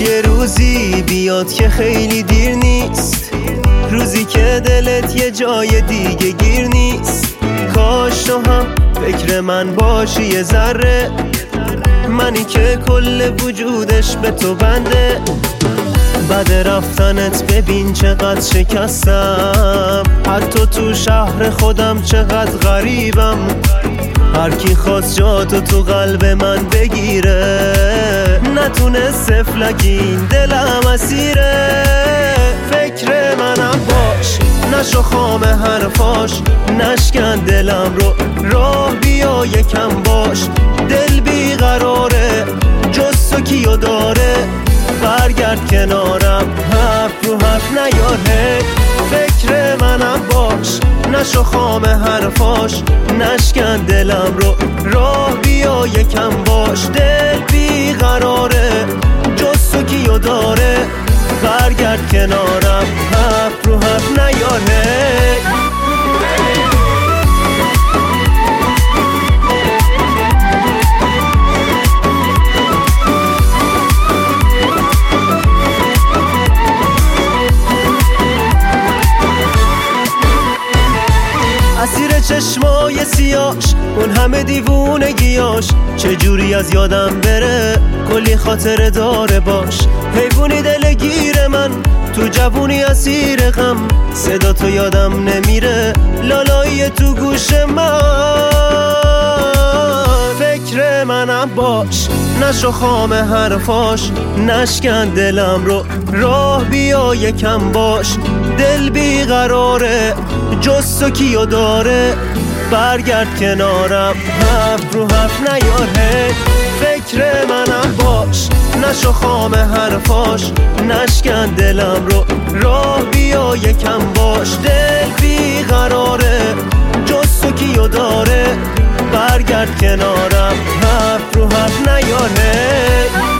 یه روزی بیاد که خیلی دیر نیست، روزی که دلت یه جای دیگه گیر نیست. کاش تو هم فکر من باشی یه ذره، منی که کل وجودش به تو بنده. بعد رفتنت ببین چقدر شکستم، حتی تو شهر خودم چقدر غریبم. هر کی خواست جاتو تو قلب من بگیره، نتونست فلگین دلم اسیره. فکر منم باش، نشو خام حرفاش، نشکن دلم رو، راه بیا یکم باش. دل بیقراره، جز تو کیو داره، برگرد کنارم، حرف رو حرف نیاره. فکر منم باش، نشو خام حرفاش، نشکن دلم رو، راه بیا یکم باش. دل بیقراره، جز تو کیو داره، برگرد کنارم، حرف رو حرف نیاره. اسیر چشمای سیاش، اون همه دیوونگیاش، چجوری از یادم بره، کلی خاطره داره باش. حیوونی دلگیر من، تو جوونی اسیر غم، صدا تو یادم نمیره، لالایی تو گوش من. فکر منم باش، نشو خام حرفاش، نشکن دلم رو، راه بیا یکم باش. دل بیقراره، جز تو کیو داره، برگرد کنارم، حرف رو حرف نیاره. فکر منم باش، نشو خام حرفاش، نشکن دلم رو، راه بیا یکم باش. دل بیقراره، جز تو کیو داره، برگرد کنارم، حرف رو حرف نیاره.